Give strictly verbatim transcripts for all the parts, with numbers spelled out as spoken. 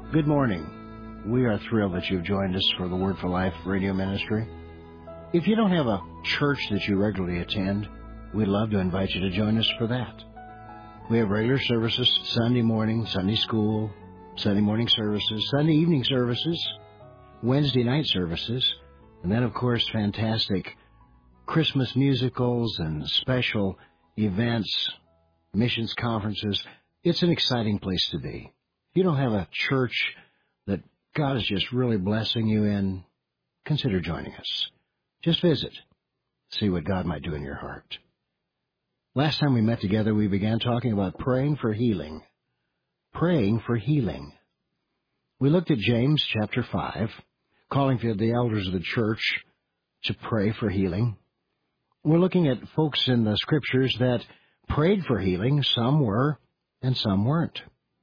Good morning. We are thrilled that you've joined us for the Word for Life radio ministry. If you don't have a church that you regularly attend, we'd love to invite you to join us for that. We have regular services Sunday morning, Sunday school, Sunday morning services, Sunday evening services, Wednesday night services, and then, of course, fantastic Christmas musicals and special events, missions conferences. It's an exciting place to be. If you don't have a church that God is just really blessing you in, consider joining us. Just visit. See what God might do in your heart. Last time we met together, we began talking about praying for healing. Praying for healing. We looked at James chapter five, calling for the elders of the church to pray for healing. We're looking at folks in the Scriptures that prayed for healing. Some were, and some weren't.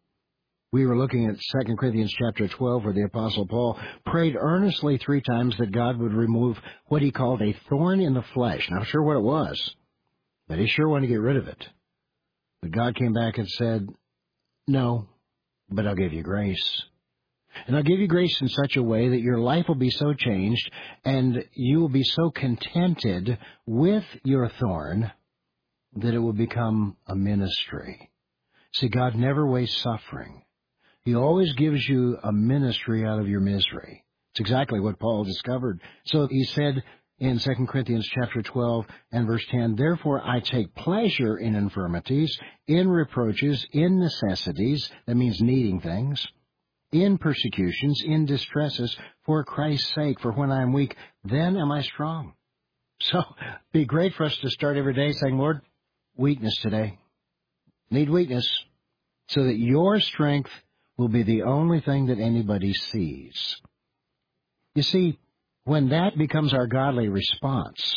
We were looking at Second Corinthians chapter twelve, where the Apostle Paul prayed earnestly three times that God would remove what he called a thorn in the flesh. Not sure what it was, but he sure wanted to get rid of it. But God came back and said, no, but I'll give you grace. And I'll give you grace in such a way that your life will be so changed and you will be so contented with your thorn that it will become a ministry. See, God never wastes suffering. He always gives you a ministry out of your misery. It's exactly what Paul discovered. So he said in Second Corinthians chapter twelve and verse ten, therefore I take pleasure in infirmities, in reproaches, in necessities, that means needing things, in persecutions, in distresses, for Christ's sake, for when I am weak, then am I strong. So it'd be great for us to start every day saying, Lord, weakness today. Need weakness so that your strength will be the only thing that anybody sees. You see, when that becomes our godly response,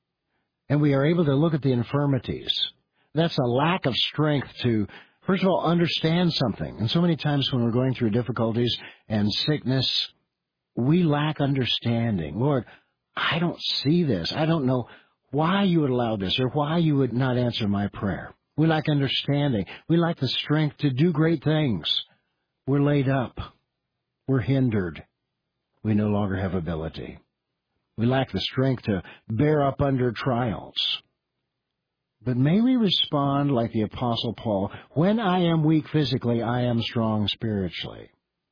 and we are able to look at the infirmities, that's a lack of strength to, first of all, understand something. And so many times when we're going through difficulties and sickness, we lack understanding. Lord, I don't see this. I don't know why you would allow this or why you would not answer my prayer. We lack understanding. We lack the strength to do great things. We're laid up. We're hindered. We no longer have ability. We lack the strength to bear up under trials. But may we respond like the Apostle Paul, when I am weak physically, I am strong spiritually.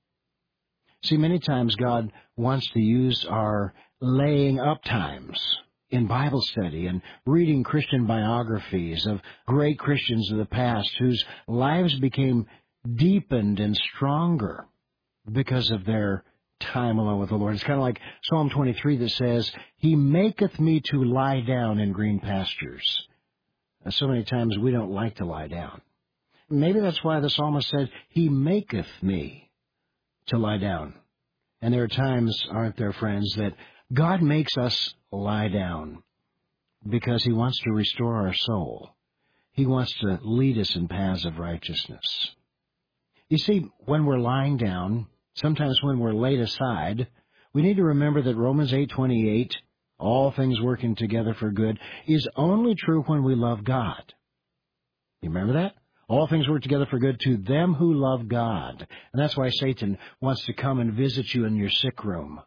See, many times God wants to use our laying up times in Bible study and reading Christian biographies of great Christians of the past whose lives became deepened and stronger because of their time alone with the Lord. It's kind of like Psalm twenty-three that says, He maketh me to lie down in green pastures. And so many times we don't like to lie down. Maybe that's why the psalmist said, He maketh me to lie down. And there are times, aren't there, friends, that God makes us lie down because He wants to restore our soul. He wants to lead us in paths of righteousness. You see, when we're lying down, sometimes when we're laid aside, we need to remember that Romans eight twenty-eight, all things working together for good, is only true when we love God. You remember that? All things work together for good to them who love God. And that's why Satan wants to come and visit you in your sick room,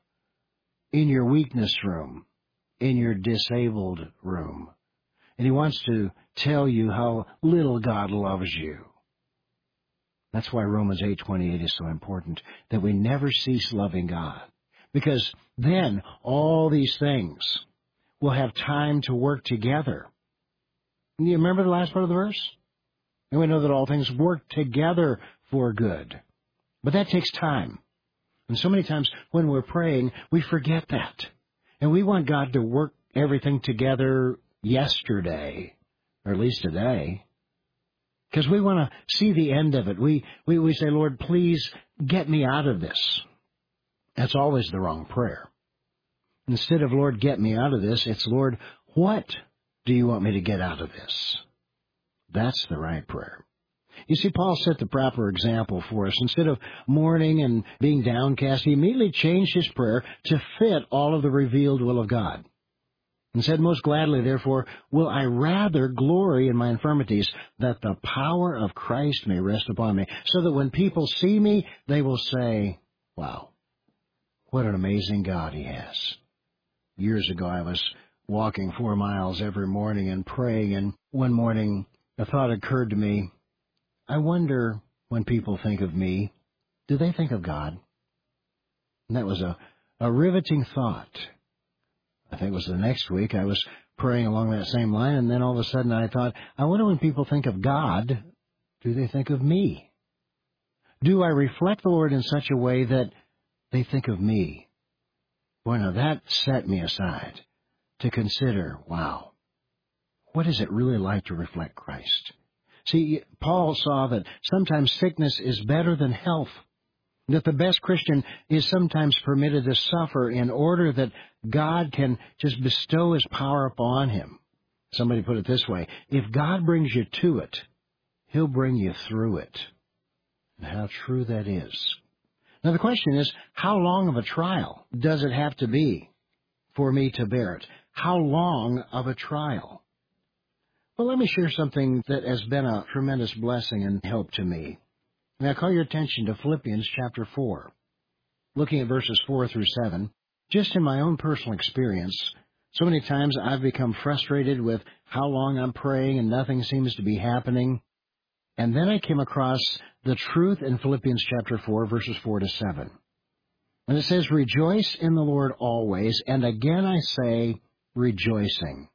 in your weakness room, in your disabled room. And he wants to tell you how little God loves you. That's why Romans eight twenty-eight is so important, that we never cease loving God. Because then all these things will have time to work together. And you remember the last part of the verse? And we know that all things work together for good. But that takes time. And so many times when we're praying, we forget that. And we want God to work everything together yesterday, or at least today. Because we want to see the end of it. We, we, we say, Lord, please get me out of this. That's always the wrong prayer. Instead of, Lord, get me out of this, it's, Lord, what do you want me to get out of this? That's the right prayer. You see, Paul set the proper example for us. Instead of mourning and being downcast, he immediately changed his prayer to fit all of the revealed will of God. and said, Most gladly, therefore, will I rather glory in my infirmities, that the power of Christ may rest upon me, so that when people see me, they will say, Wow, what an amazing God he has. Years ago, I was walking four miles every morning and praying, and one morning a thought occurred to me, I wonder when people think of me, do they think of God? And that was a, a riveting thought. I think it was the next week I was praying along that same line, and then all of a sudden I thought, I wonder when people think of God, do they think of me? Do I reflect the Lord in such a way that they think of me? Boy, now that set me aside to consider, wow, what is it really like to reflect Christ? See, Paul saw that sometimes sickness is better than health, that the best Christian is sometimes permitted to suffer in order that God can just bestow his power upon him. Somebody put it this way, if God brings you to it, he'll bring you through it. And how true that is. Now the question is, how long of a trial does it have to be for me to bear it? How long of a trial? Well, let me share something that has been a tremendous blessing and help to me. Now, I call your attention to Philippians chapter four, looking at verses four through seven. Just in my own personal experience, so many times I've become frustrated with how long I'm praying and nothing seems to be happening. And then I came across the truth in Philippians chapter four, verses four to seven. And it says, Rejoice in the Lord always, and again I say, rejoicing.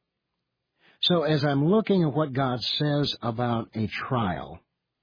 So as I'm looking at what God says about a trial,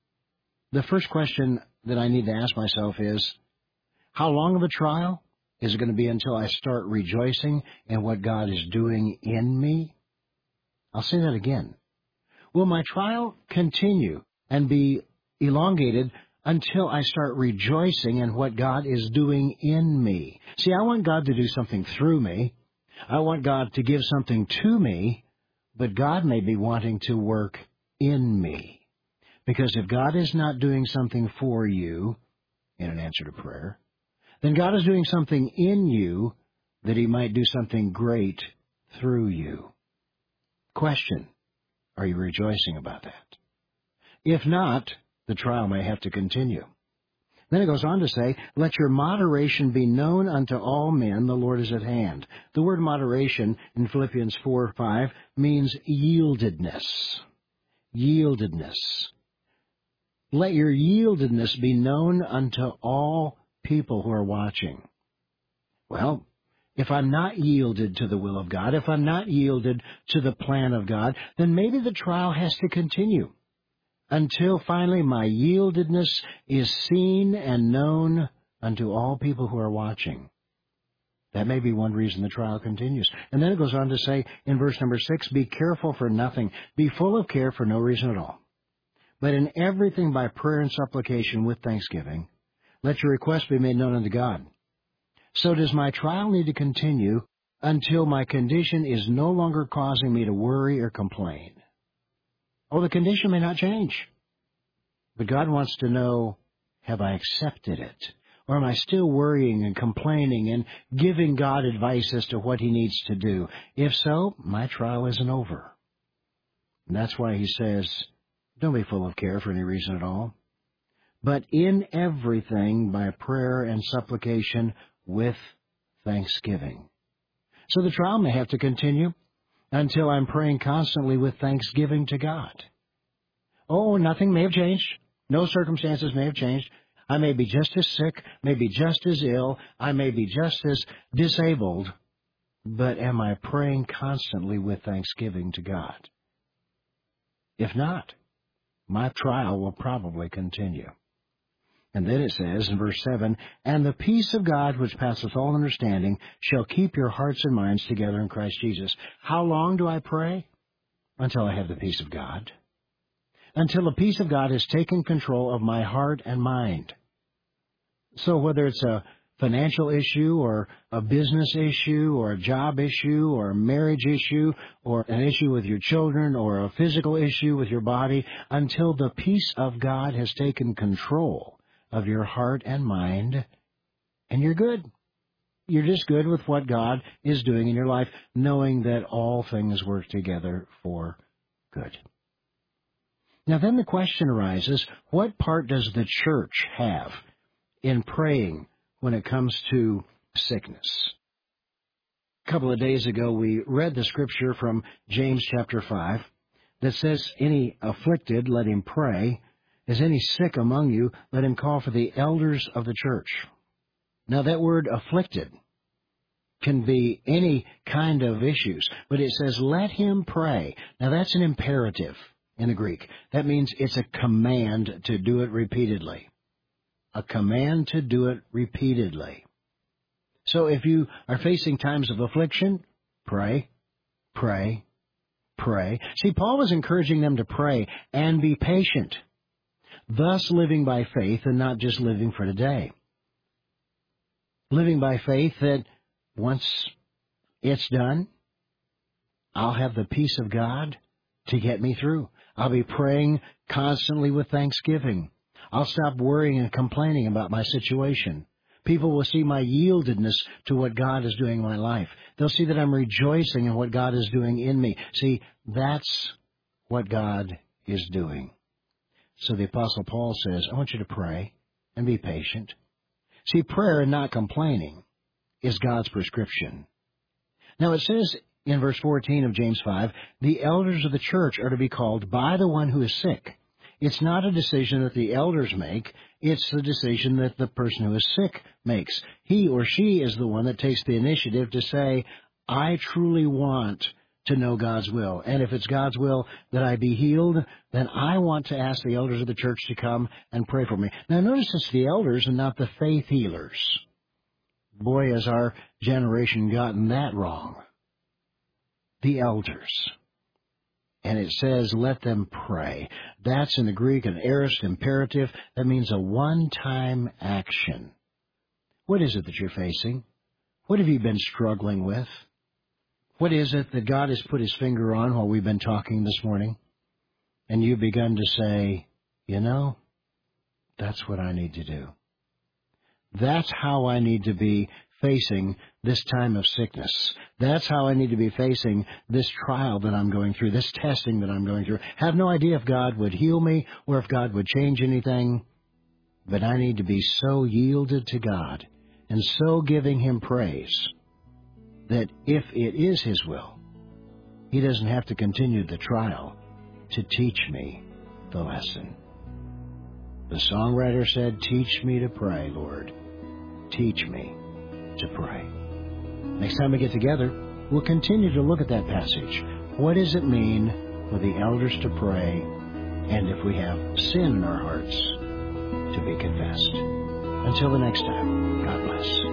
the first question that I need to ask myself is, how long of a trial? Is it going to be until I start rejoicing in what God is doing in me? I'll say that again. Will my trial continue and be elongated until I start rejoicing in what God is doing in me? See, I want God to do something through me. I want God to give something to me, but God may be wanting to work in me. Because if God is not doing something for you in an answer to prayer, then God is doing something in you that he might do something great through you. Question, are you rejoicing about that? If not, the trial may have to continue. Then it goes on to say, let your moderation be known unto all men, the Lord is at hand. The word moderation in Philippians four five means yieldedness. Yieldedness. Let your yieldedness be known unto all people who are watching. Well, if I'm not yielded to the will of God, if I'm not yielded to the plan of God, then maybe the trial has to continue until finally my yieldedness is seen and known unto all people who are watching. That may be one reason the trial continues. And then it goes on to say in verse number six, be careful for nothing. Be full of care for no reason at all. But in everything by prayer and supplication with thanksgiving, let your requests be made known unto God. So does my trial need to continue until my condition is no longer causing me to worry or complain? Oh, the condition may not change. But God wants to know, have I accepted it? Or am I still worrying and complaining and giving God advice as to what he needs to do? If so, my trial isn't over. And that's why he says, don't be full of care for any reason at all, but in everything by prayer and supplication with thanksgiving. So the trial may have to continue until I'm praying constantly with thanksgiving to God. Oh, nothing may have changed. No circumstances may have changed. I may be just as sick, may be just as ill, I may be just as disabled, but am I praying constantly with thanksgiving to God? If not, my trial will probably continue. And then it says in verse seven, and the peace of God, which passeth all understanding, shall keep your hearts and minds together in Christ Jesus. How long do I pray? Until I have the peace of God. Until the peace of God has taken control of my heart and mind. So whether it's a financial issue or a business issue or a job issue or a marriage issue or an issue with your children or a physical issue with your body, until the peace of God has taken control of your heart and mind, and you're good. you're just good with what God is doing in your life, knowing that all things work together for good. Now then the question arises, what part does the church have in praying when it comes to sickness? A couple of days ago we read the scripture from James chapter five that says, any afflicted, let him pray. Is any sick among you, let him call for the elders of the church. Now that word afflicted can be any kind of issues, but it says, let him pray. Now that's an imperative in the Greek. That means it's a command to do it repeatedly. A command to do it repeatedly. So if you are facing times of affliction, pray, pray, pray. See, Paul was encouraging them to pray and be patient, thus living by faith and not just living for today. Living by faith that once it's done, I'll have the peace of God to get me through. I'll be praying constantly with thanksgiving. I'll stop worrying and complaining about my situation. People will see my yieldedness to what God is doing in my life. They'll see that I'm rejoicing in what God is doing in me. See, that's what God is doing. So the Apostle Paul says, I want you to pray and be patient. See, prayer and not complaining is God's prescription. Now it says in verse fourteen of James five, the elders of the church are to be called by the one who is sick. It's not a decision that the elders make. It's the decision that the person who is sick makes. He or she is the one that takes the initiative to say, I truly want to know God's will. And if it's God's will that I be healed, then I want to ask the elders of the church to come and pray for me. Now notice it's the elders and not the faith healers. Boy, has our generation gotten that wrong. The elders. And it says, let them pray. That's in the Greek an aorist imperative. That means a one-time action. What is it that you're facing? What have you been struggling with? What is it that God has put his finger on while we've been talking this morning? And you've begun to say, you know, that's what I need to do. That's how I need to be facing this time of sickness. That's how I need to be facing this trial that I'm going through, this testing that I'm going through. Have no idea if God would heal me or if God would change anything, but I need to be so yielded to God and so giving him praise that if it is his will, he doesn't have to continue the trial to teach me the lesson. The songwriter said, teach me to pray, Lord. Teach me to pray. Next time we get together, we'll continue to look at that passage. What does it mean for the elders to pray, and if we have sin in our hearts, to be confessed? Until the next time, God bless.